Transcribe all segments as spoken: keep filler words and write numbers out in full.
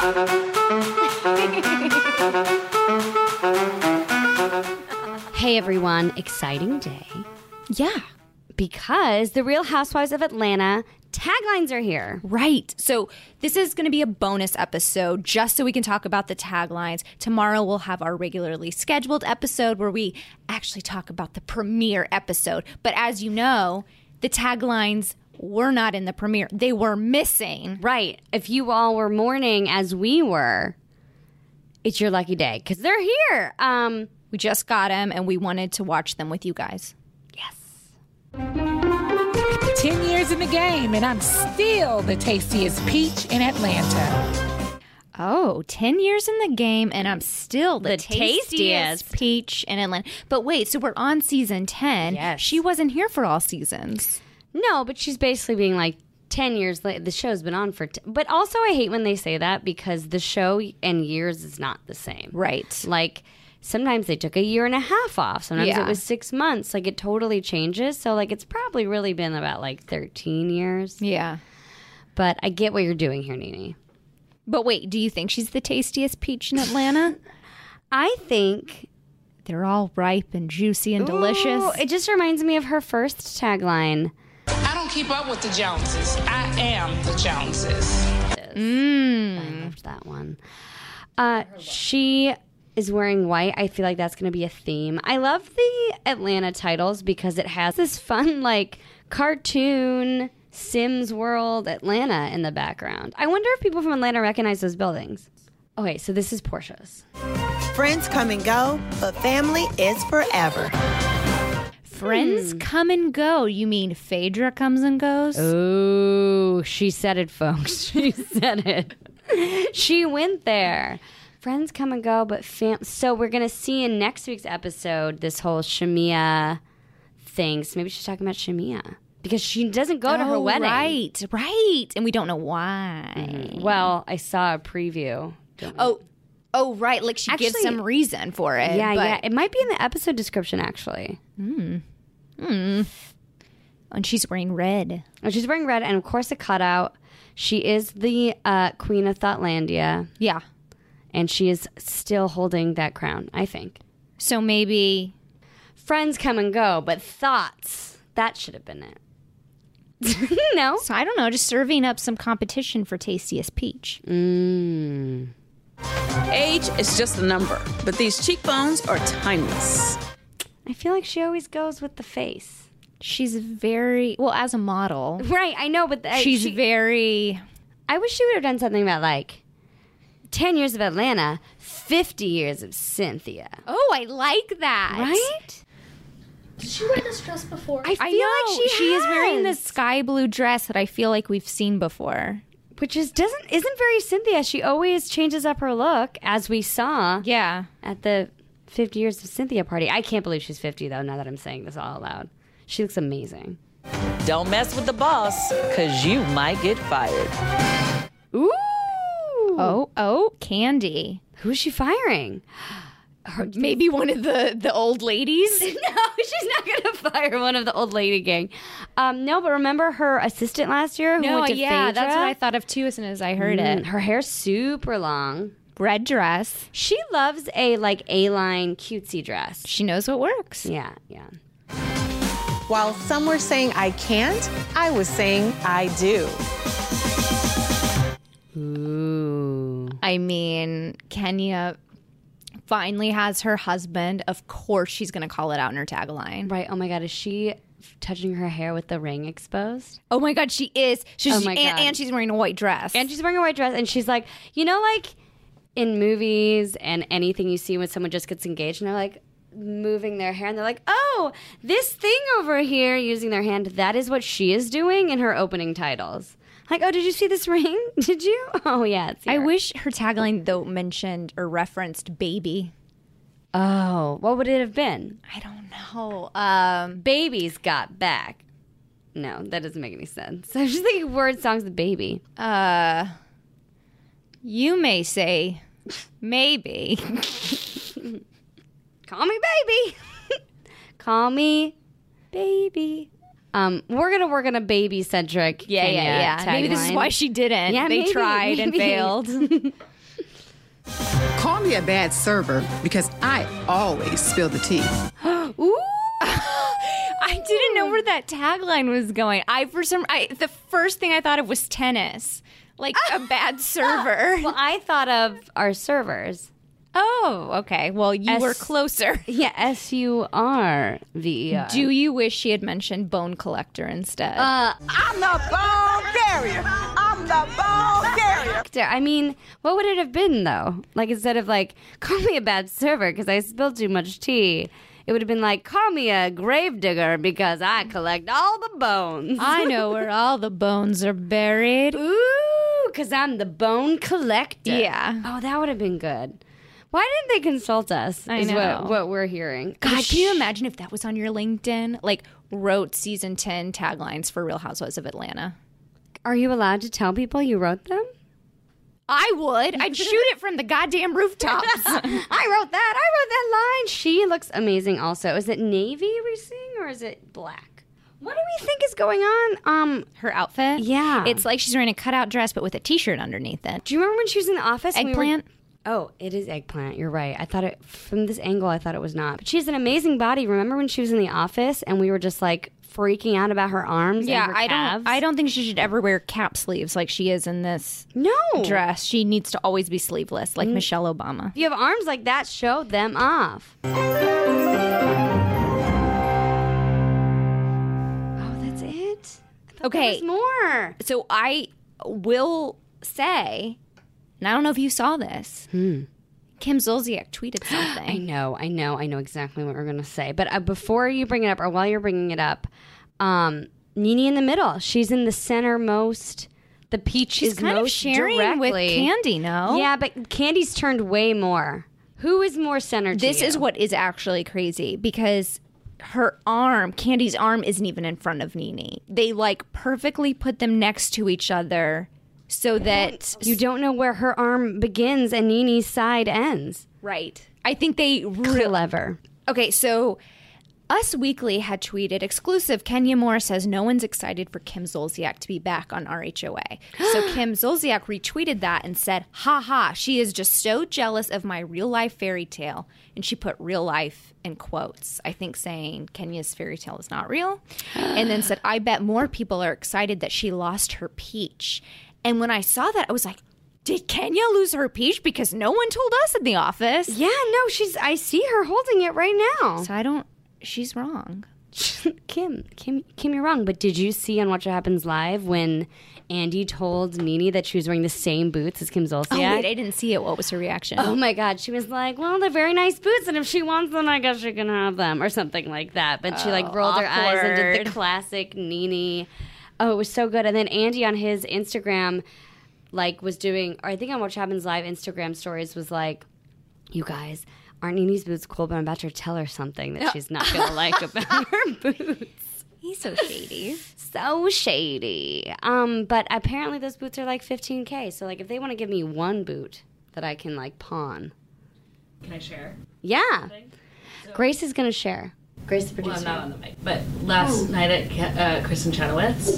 Hey everyone, exciting day. Yeah. Because the Real Housewives of Atlanta taglines are here. Right. So this is going to be a bonus episode just so we can talk about the taglines. Tomorrow we'll have our regularly scheduled episode where we actually talk about the premiere episode. But as you know, the taglines were not in the premiere. They were missing. Right. If you all were mourning as we were, it's your lucky day because they're here. Um, we just got them and we wanted to watch them with you guys. Ten years in the game, and I'm still the tastiest peach in Atlanta. Oh, ten years in the game, and I'm still the, The tastiest, tastiest. peach in Atlanta. But wait, so we're on season ten. Yes. She wasn't here for all seasons. No, but she's basically being like, ten years later, the show's been on for... T- but also I hate when they say that because the show and years is not the same. Right. Like... Sometimes they took a year and a half off. Sometimes Yeah. it was six months. Like, it totally changes. So, like, it's probably really been about, like, thirteen years. Yeah. But I get what you're doing here, Nene. But wait, do you think she's the tastiest peach in Atlanta? I think... They're all ripe and juicy and delicious. Ooh, it just reminds me of her first tagline. I don't keep up with the Joneses. I am the Joneses. Mm. I loved that one. Uh, she... is wearing white. I feel like that's going to be a theme. I love the Atlanta titles because it has this fun, like, cartoon Sims World Atlanta in the background. I wonder if people from Atlanta recognize those buildings. Okay, so this is Portia's. Friends come and go, but family is forever. Friends hmm. come and go. You mean Phaedra comes and goes? Oh, she said it, folks. She said it. She went there. Friends come and go, but fam... So we're going to see in next week's episode this whole Shamia thing. So maybe she's talking about Shamia. Because she doesn't go oh, to her wedding. Right, right. And we don't know why. Mm-hmm. Well, I saw a preview. Oh, oh, right. Like she Actually, gives some reason for it. Yeah, but... yeah. It might be in the episode description, actually. Hmm. Hmm. And she's wearing red. Oh, she's wearing red, and of course a cutout. She is the uh, Queen of Thoughtlandia. Yeah. And she is still holding that crown, I think. So maybe... Friends come and go, but thoughts, that should have been it. No? So I don't know, just serving up some competition for tastiest peach. Mm. Age is just a number, but these cheekbones are timeless. I feel like she always goes with the face. She's very... Well, as a model... Right, I know, but... The, she's she, very... I wish she would have done something about, like... ten years of Atlanta, fifty years of Cynthia. Oh, I like that. Right? Did she wear this dress before? I feel I know. like she, she has. is wearing this sky blue dress that I feel like we've seen before. Which is doesn't isn't very Cynthia. She always changes up her look, as we saw Yeah. at the fifty years of Cynthia party. I can't believe she's fifty, though, now that I'm saying this all aloud. She looks amazing. Don't mess with the boss, because you might get fired. Ooh! Oh, oh, Candy. Who is she firing? Her, maybe one of the, the old ladies? No, she's not going to fire one of the old lady gang. Um, no, but remember her assistant last year who No, went to yeah, Phaedra? that's what I thought of too as soon as I heard Mm, it. Her hair's super long. Red dress. She loves a, like, A-line cutesy dress. She knows what works. Yeah, yeah. While some were saying I can't, I was saying I do. Ooh. I mean, Kenya finally has her husband. Of course she's going to call it out in her tagline. Right. Oh, my God. Is she touching her hair with the ring exposed? Oh, my God, she is. She's, Oh, my and, God. and she's wearing a white dress. And she's wearing a white dress, and she's like, you know, like in movies and anything you see when someone just gets engaged, and they're like moving their hair, and they're like, oh, this thing over here, using their hand, that is what she is doing in her opening titles. Like, oh, did you see this ring? Did you? Oh, yeah, it's I here. wish her tagline, though, mentioned or referenced baby. Oh, what would it have been? I don't know. Um, Baby's got back. No, that doesn't make any sense. I was just thinking word songs with baby. uh, you may say maybe. Call me baby. Call me baby. Um, we're gonna work on a baby centric. Yeah, yeah, yeah. Maybe this is why she didn't. Yeah, they maybe, tried maybe. and failed. Call me a bad server because I always spill the tea. Ooh. I didn't know where that tagline was going. I for some I the first thing I thought of was tennis. Like a bad server. Well, I thought of our servers. Oh, okay. Well, you S- were closer. Yeah, S U R V E R. Do you wish she had mentioned bone collector instead? Uh, I'm the bone carrier. I'm the bone carrier. I mean, what would it have been, though? Like, instead of, like, call me a bad server because I spilled too much tea, it would have been like, call me a gravedigger because I collect all the bones. I know where all the bones are buried. Ooh, because I'm the bone collector. Yeah. Oh, that would have been good. Why didn't they consult us? I is know. What, what we're hearing. God, can you imagine if that was on your LinkedIn? Like, wrote season ten taglines for Real Housewives of Atlanta. Are you allowed to tell people you wrote them? I would. I'd shoot it from the goddamn rooftops. I wrote that. I wrote that line. She looks amazing also. Is it navy we're seeing or is it black? What do we think is going on? Um, Her outfit? Yeah. It's like she's wearing a cutout dress but with a t-shirt underneath it. Do you remember when she was in the office? and we were- Eggplant? Oh, it is eggplant. You're right. I thought it, from this angle, I thought it was not. But she has an amazing body. Remember when she was in the office and we were just like freaking out about her arms Yeah, and her I calves? don't I don't think she should ever wear cap sleeves like she is in this No. dress. She needs to always be sleeveless like Michelle Obama. If you have arms like that, show them off. Oh, that's it? I thought Okay. there was more. So I will say, and I don't know if you saw this, Kim Zolciak tweeted something. I know, I know, I know exactly what we're going to say. But uh, before you bring it up, or while you're bringing it up, um, Nene in the middle. She's in the centermost. The peach She's is kind of most sharing directly. with Candy, no? Yeah, but Candy's turned way more. Who is more centered to This you? is what is actually crazy because her arm, Candy's arm, isn't even in front of Nene. They like perfectly put them next to each other so that You don't know where her arm begins and Nene's side ends. right. I think they really Clever. Okay, so Us Weekly had tweeted exclusive. Kenya Moore says no one's excited for Kim Zolciak to be back on R H O A. So Kim Zolciak retweeted that and said, "Ha ha, she is just so jealous of my real life fairy tale." And she put "real life" in quotes, I think saying Kenya's fairy tale is not real. And then said, "I bet more people are excited that she lost her peach." And when I saw that, I was like, did Kenya lose her peach? Because no one told us in the office. Yeah, no, she's. I see her holding it right now. So I don't, she's wrong. Kim, Kim, Kim, you're wrong. But did you see on Watch What Happens Live when Andy told Nene that she was wearing the same boots as Kim Zolciak? Oh, wait, I didn't see it. What was her reaction? Oh my God, she was like, "Well, they're very nice boots, and if she wants them, I guess she can have them," or something like that. But she like rolled her eyes and did the awkward. classic Nene. Oh, it was so good. And then Andy on his Instagram, like, was doing, or I think on Watch What Happens Live Instagram stories, was like, "You guys, aren't Nene's boots cool? But I'm about to tell her something that she's not gonna like about her boots." He's so shady. So shady. Um, but apparently those boots are like fifteen K. So like if they want to give me one boot that I can like pawn. Can I share? Yeah. Grace is going to share. Grace the Well, producer. I'm not on the mic. But last night at Ca- uh, Kristen Chenoweth's,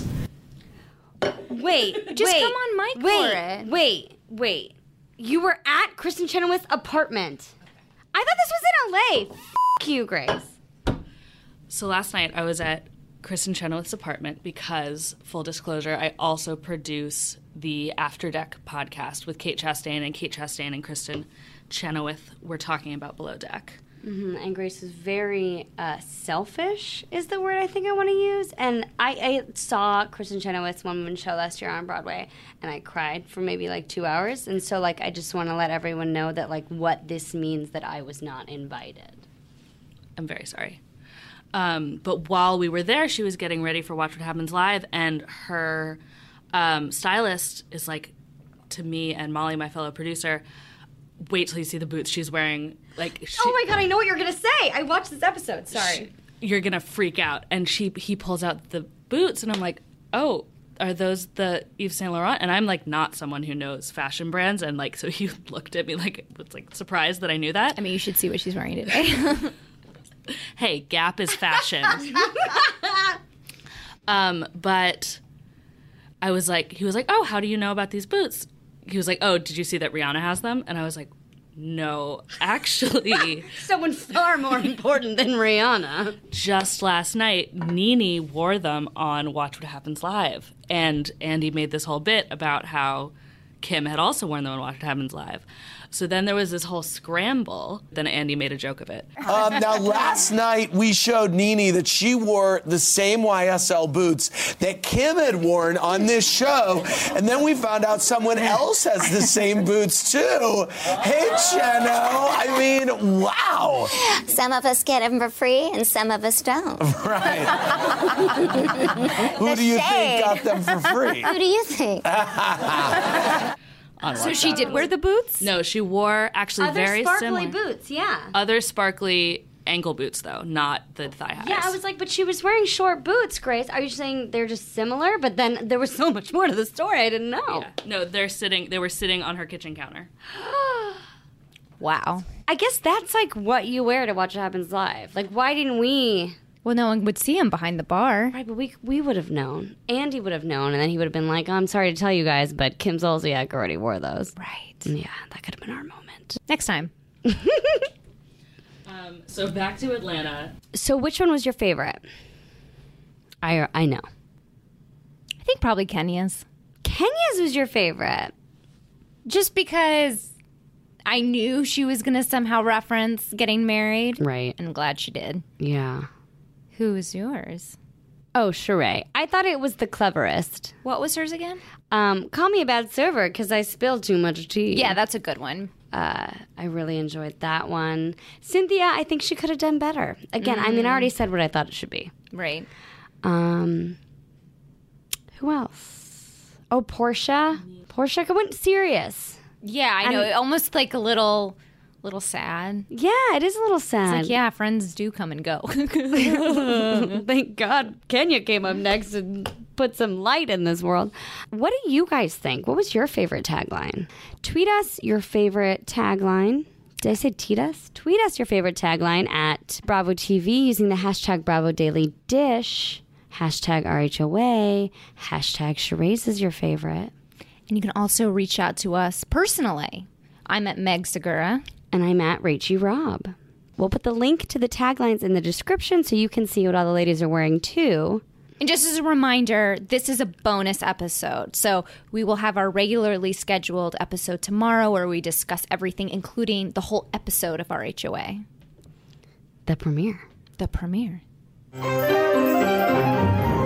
Wait, Just wait, come on mic wait, for it. Wait, wait. You were at Kristen Chenoweth's apartment. I thought this was in L A. F*** you, Grace. so last night I was at Kristen Chenoweth's apartment because, full disclosure, I also produce the After Deck podcast with Kate Chastain, and Kate Chastain and Kristen Chenoweth were talking about Below Deck. Mm-hmm. And Grace is very uh, selfish, is the word I think I want to use. And I, I saw Kristen Chenoweth's One Woman Show last year on Broadway, and I cried for maybe like two hours. And so, like, I just want to let everyone know that, like, what this means that I was not invited. I'm very sorry. Um, but while we were there, she was getting ready for Watch What Happens Live, and her um, stylist is like, to me and Molly, my fellow producer, wait till you see the boots she's wearing. Like, she, Oh my God, I know what you're going to say. I watched this episode. Sorry. she- you're gonna freak out. And she he pulls out the boots, and I'm like, oh, are those the Yves Saint Laurent? And I'm like not someone who knows fashion brands, and like so he looked at me like was like surprised that I knew that. I mean, you should see what she's wearing today. Hey, Gap is fashion. um, but I was like, he was like, oh, how do you know about these boots? He was like, oh, did you see that Rihanna has them? And I was like, no, actually. Someone far more important than Rihanna. Just last night, Nene wore them on Watch What Happens Live. And Andy made this whole bit about how Kim had also worn them on Watch What Happens Live. So then there was this whole scramble. Then Andy made a joke of it. Um, now, last night we showed Nene that she wore the same Y S L boots that Kim had worn on this show. And then we found out someone else has the same boots, too. Hey, Cheno. I mean, wow. Some of us get them for free and some of us don't. Right. Who The do you shade. think got them for free? Who do you think? So she did wear the boots? No, she wore actually Other very sparkly similar. boots, yeah. Other sparkly ankle boots, though, not the thigh highs. Yeah, I was like, but she was wearing short boots, Grace. Are you saying they're just similar? But then there was so much more to the story. I didn't know. Yeah. No, they're sitting. They were sitting on her kitchen counter. Wow. I guess that's like what you wear to Watch What Happens Live. Like, why didn't we? Well, no one would see him behind the bar. Right, but we we would have known. Andy would have known, and then he would have been like, oh, I'm sorry to tell you guys, but Kim Zolciak already wore those. Right. Yeah, that could have been our moment. Next time. Um, so back to Atlanta. So which one was your favorite? I I know. I think probably Kenya's. Kenya's was your favorite. Just because I knew she was going to somehow reference getting married. Right. And I'm glad she did. Yeah. Who was yours? Oh, Sheree. I thought it was the cleverest. What was hers again? Um, call me a bad server because I spilled too much tea. Yeah, that's a good one. Uh, I really enjoyed that one. Cynthia, I think she could have done better. Again, mm. I mean, I already said what I thought it should be. Right. Um, who else? Oh, Portia. Portia went serious. Yeah, I know. And, almost like a little... little sad. Yeah, it is a little sad. It's like, yeah, friends do come and go. Thank God Kenya came up next and put some light in this world. What do you guys think? What was your favorite tagline? Tweet us your favorite tagline. Did I say tweet us? Tweet us your favorite tagline at Bravo T V using the hashtag Bravo Daily Dish, hashtag R H O A, hashtag Sheree's is your favorite. And you can also reach out to us personally. I'm at Meg Segura. And I'm at Rachie Robb. We'll put the link to the taglines in the description so you can see what all the ladies are wearing too. And just as a reminder, this is a bonus episode. So we will have our regularly scheduled episode tomorrow where we discuss everything, including the whole episode of R H O A. The premiere. The premiere.